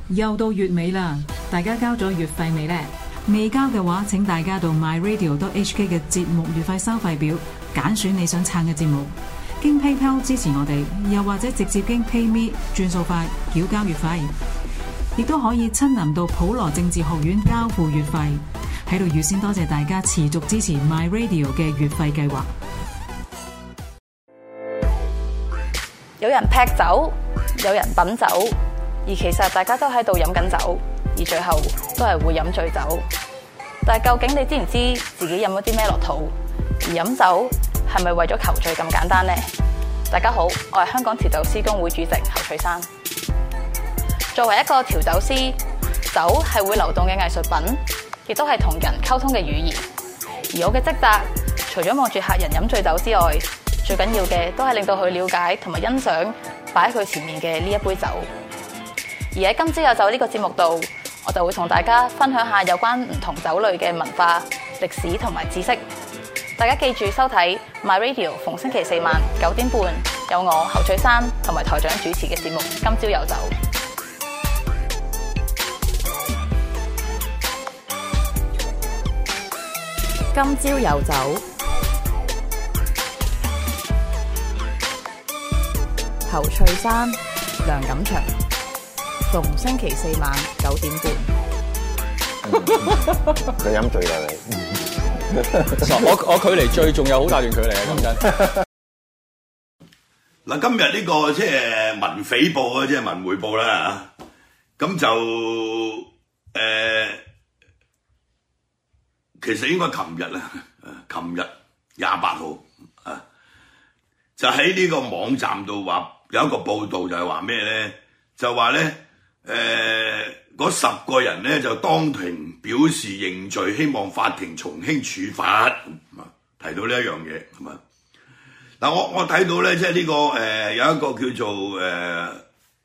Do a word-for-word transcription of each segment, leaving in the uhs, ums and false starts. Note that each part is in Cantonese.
又到月尾啦，大家交咗月費未呢？未交嘅話，請大家到 my radio dot h k 嘅節目月費收費表揀選你想撐嘅節目，經 PayPal 支持我哋，又或者直接經 PayMe 轉數快繳交月費，亦都可以親臨到普羅政治學院交付月費。喺度預先多謝大家持續支持 My Radio 嘅月費計劃。 有人劈酒，有人品酒，而其實大家都喺度飲緊酒，而最後都係會飲醉酒。但係究竟你知唔知自己飲咗啲咩落肚？而飲酒係咪為咗求醉咁簡單呢？大家好，我係香港調酒師公會主席侯翠珊。作為一個調酒師，酒係會流動嘅藝術品，亦都係同人溝通嘅語言。而我嘅職責，除咗望住客人飲醉酒之外，最緊要嘅都係令到佢了解同埋欣賞擺喺佢前面嘅呢一杯酒。而喺今朝有酒呢個節目度，我就會同大家分享下有關唔同酒類嘅文化、歷史同埋知識。大家記住收睇 My Radio， 逢星期四晚九點半有我侯翠珊同埋台長主持嘅節目《今朝有酒》。今朝有酒，侯翠珊、梁錦祥，逢星期四晚九點半。 佢飲醉啦你。 我我距離醉仲有好大段距離啊！講真。 嗱，今日呢個即係文匪報啊，即係文匯報啦嚇，咁就誒，其實應該琴日啦，琴日廿八號啊，就喺呢個網站度話有一個報導，就係話咩咧？就話咧誒。嗰十個人咧就當庭表示認罪，希望法庭從輕處罰。提到呢一樣嘢，係嘛？嗱，我我睇到咧，即係呢個誒、呃、有一個叫做誒、呃、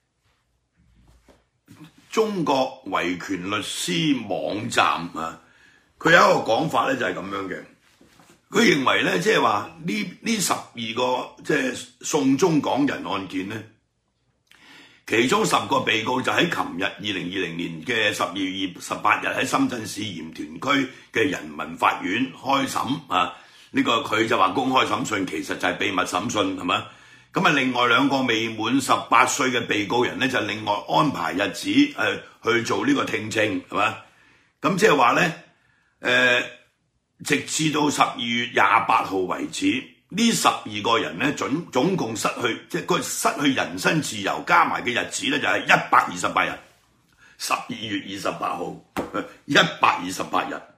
中國維權律師網站啊，佢有一個講法咧就係咁樣嘅。佢認為咧，即係話呢呢十二個即係送中港人案件咧。其中十個被告就喺琴日二零二零年嘅十二月十八日喺深圳市鹽田區嘅人民法院開審啊！呢、這個佢就話公開審訊，其實就係秘密審訊，係嘛？咁啊，另外兩個未滿十八歲嘅被告人咧，就另外安排日子誒、呃、去做呢個聽證，係嘛？咁即係話咧，誒、呃，直至到十二月廿八號為止。呢十二個人咧，總總共失去即係佢失去人身自由，加埋嘅日子咧就係一百二十八日。十二月二十八號，一百二十八日。誒、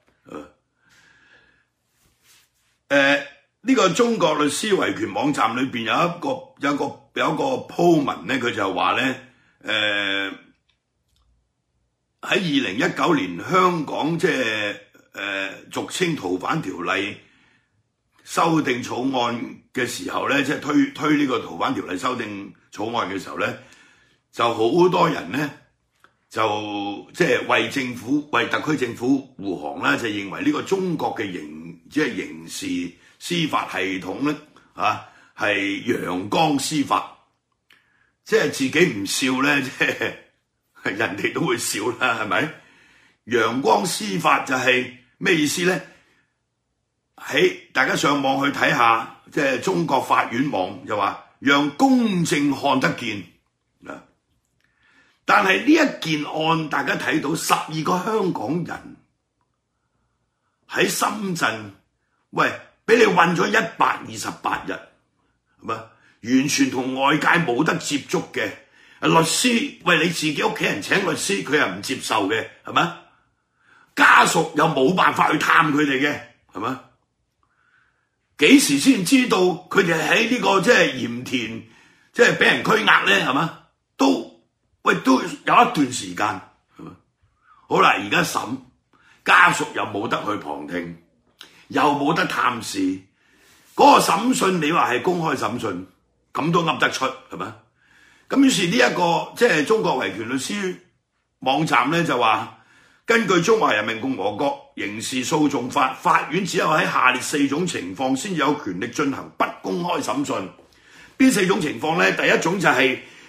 呃，呢、這個中國律師維權網站裏邊有一個有一個有一個鋪文咧，佢就話咧，誒喺二零一九年香港即係誒俗稱逃犯條例修訂草案嘅時候咧，即係推推呢個逃犯條例修訂草案嘅時候咧，就好多人咧就即係為政府為特區政府護航啦，就認為呢個中國嘅刑即係刑事司法系統咧嚇係陽光司法，即係自己唔笑咧，即係人哋都會笑啦，係咪？陽光司法就係咩意思咧？喺大家上網去睇下，即係中國法院網就話，讓公正看得見啊！但係呢一件案，大家睇到十二個香港人喺深圳，喂，俾你韞咗一百二十八日，係嘛？完全同外界冇得接觸嘅律師，喂，你自己屋企人請律師，佢又唔接受嘅，係嘛？家屬又冇辦法去探佢哋嘅，係嘛？幾時先知道佢哋喺呢個即係鹽田，即係俾人拘押咧？係嘛？都喂都有一段時間，係嘛？好啦，而家審家屬又冇得去旁聽，又冇得探視，嗰個審訊你話係公開審訊，咁都噏得出係嘛？咁於是呢一個即係中國維權律師網站咧就話，根據中華人民共和國刑事訴訟法，法院只有喺下列四種情況先有權力進行不公開審訊。邊四種情況咧？第一種就係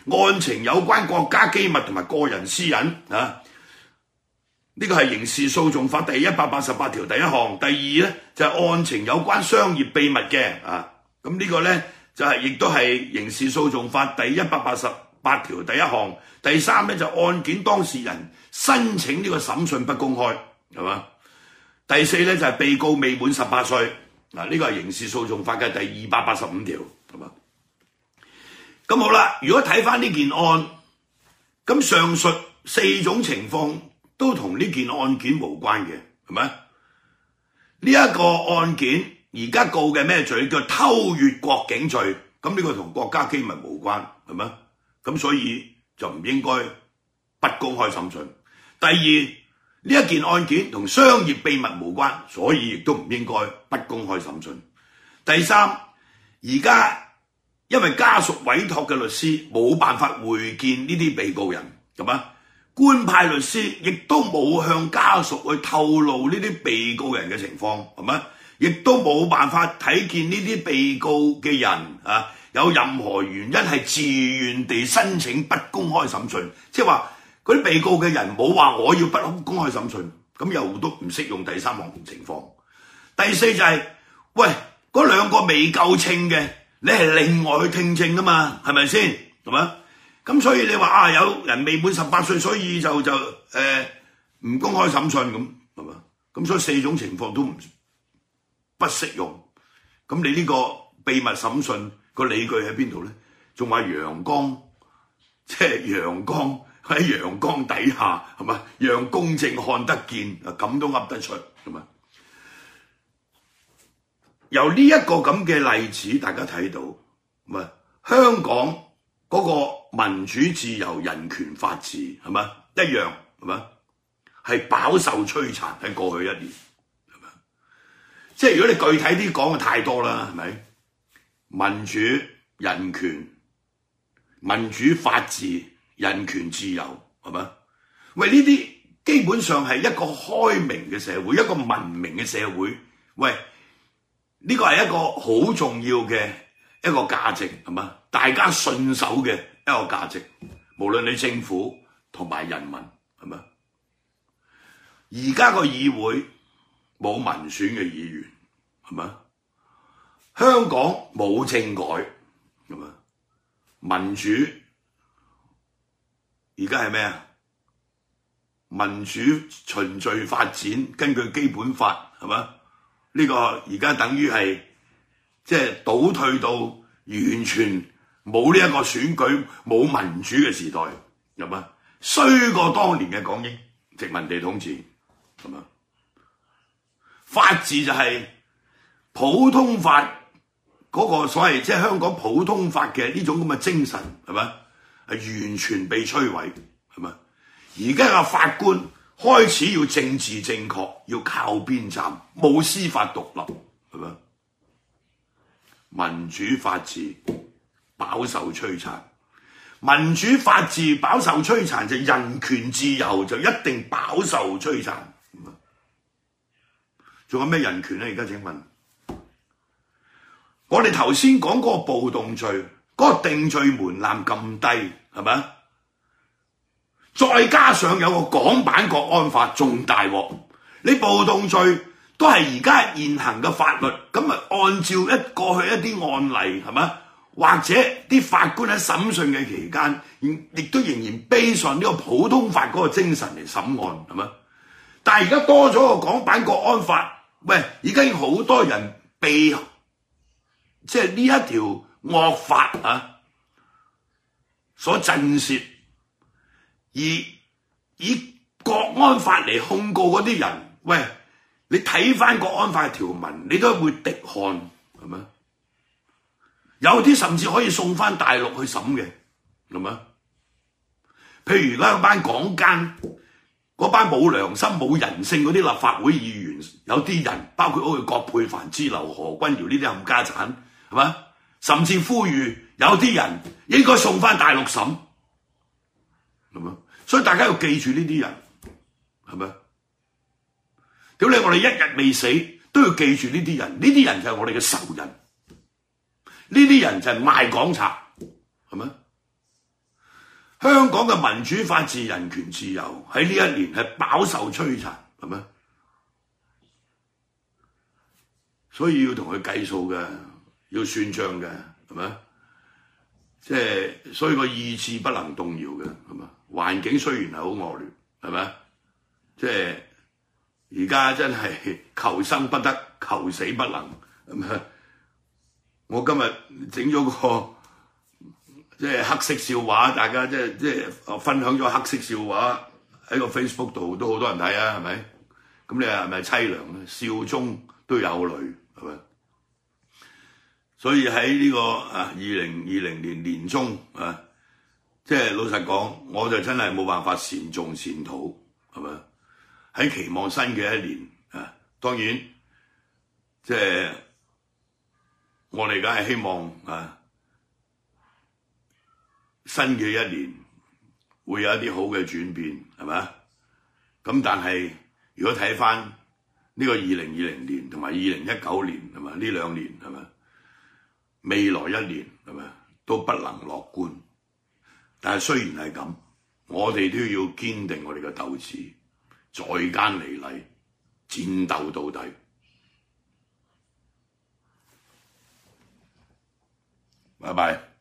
案情有關國家機密同埋個人私隱啊。呢個係刑事訴訟法第一百八十八條第一項。第二咧就係、是、案情有關商業秘密嘅啊。咁呢個咧就係、是、亦都係刑事訴訟法第一百八十八條第一項。第三咧就是、案件當事人申請呢個審訊不公開，係嘛？第四咧就係、是、被告未滿十八歲，嗱呢個係刑事訴訟法嘅第二百八十五條，係嘛？咁好啦，如果睇翻呢件案，咁上述四種情況都同呢件案件無關嘅，係咪？呢一個案件而家告嘅咩罪？叫偷越國境罪，咁呢個同國家機密無關，係咪？咁所以就唔應該不公開審訊。第二，呢一件案件同商業秘密無關，所以亦都唔應該不公開審訊。第三，而家因為家屬委託嘅律師冇辦法會見呢啲被告人，係嘛？官派律師亦都冇向家屬去透露呢啲被告人嘅情況，係嘛？亦都冇辦法睇見呢啲被告嘅人啊有任何原因係自願地申請不公開審訊，即係話嗰啲被告嘅人冇話我要不公開審訊，咁又都唔適用第三項情況。第四就係、是，喂，嗰兩個未夠稱嘅，你係另外去聽證噶嘛，係咪先？係嘛？咁所以你話啊，有人未滿十八歲，所以就就誒唔、呃、公開審訊咁，係嘛？咁所以四種情況都唔不適用。咁你呢個秘密審訊個理據喺邊度咧？仲話陽光，即係陽光喺陽光底下，係嘛？讓公正看得見啊，咁都噏得出，係嘛？由呢一個咁嘅例子，大家睇到，唔係香港嗰個民主自由、人權、法治係嘛一樣，係嘛係飽受摧殘喺過去一年，係嘛？即係如果你具體啲講嘅太多啦，係咪？民主、人權、民主、法治、人權、自由，係嘛？喂，呢啲基本上係一個開明嘅社會，一個文明嘅社會。喂，呢個係一個好重要嘅一個價值，係嘛？大家信守嘅一個價值，無論你政府同埋人民，係嘛？而家個議會冇民選嘅議員，係嘛？香港冇政改，係嘛？民主而家係咩啊？民主循序發展，根據基本法，係嘛？呢個而家等於係即係倒退到完全冇呢一個選舉、冇民主嘅時代，係嘛？衰過當年嘅港英殖民地統治，係嘛？法治就係普通法嗰個所謂即係香港普通法嘅呢種咁嘅精神，係嘛？係完全被摧毀，係嘛？而家嘅法官開始要政治正確，要靠邊站，冇司法獨立，係嘛？民主法治飽受摧殘，民主法治飽受摧殘，就人權自由就一定飽受摧殘。仲有咩人權咧？而家請問，我哋頭先講嗰個暴動罪，嗰、嗰個定罪門檻咁低，係咪？再加上有個港版國安法，仲大鑊。你暴動罪都係而家現行嘅法律，咁啊按照一過去一啲案例，係咪？或者啲法官喺審訊嘅期間，亦都仍然 base on呢個普通法嗰個精神嚟審案，係咪？但係而家多咗個港版國安法，喂，而家已經好多人被即係呢一條惡法啊所震懾。而以國安法嚟控告嗰啲人，喂，你睇翻國安法嘅條文，你都會滴汗，係咪？有啲甚至可以送翻大陸去審嘅，係咪？譬如而家嗰班港奸，嗰班冇良心、冇人性嗰啲立法會議員，有啲人包括好似葛珮帆、支流、何君堯呢啲冚家產，係咪？甚至呼籲有啲人應該送翻大陸審，係咪？所以大家要記住呢啲人，係咪？屌你！我哋一日未死都要記住呢啲人，呢啲人就係我哋嘅仇人，呢啲人就係賣港賊，係咪？ 香港嘅民主、法治、人權、自由喺呢一年係飽受摧殘，係咪？所以要同佢計數嘅，要算賬嘅，係咪？即係所以個意志不能動搖嘅，係嘛？環境雖然係好惡劣，係咪？即係而家真係求生不得，求死不能，係咪？我今日整咗個即係黑色笑話，大家即係即係分享咗黑色笑話喺個 Facebook 度，都好多人睇啊，係咪？咁你係咪凄涼咧？笑中都有淚，係咪？所以喺呢個啊二零二零年年中啊，即係老實講，我就真係冇辦法善種善禱，係咪？喺期望新嘅一年啊，當然即係我哋梗係希望啊，新嘅一年會有一啲好嘅轉變，係咪？咁但係如果睇翻呢個二零二零年同埋二零一九年，係咪？呢兩年係咪？未來一年係咪都不能樂觀？但係雖然係咁，我哋都要堅定我哋嘅鬥志，在艱離離，戰鬥到底。拜拜。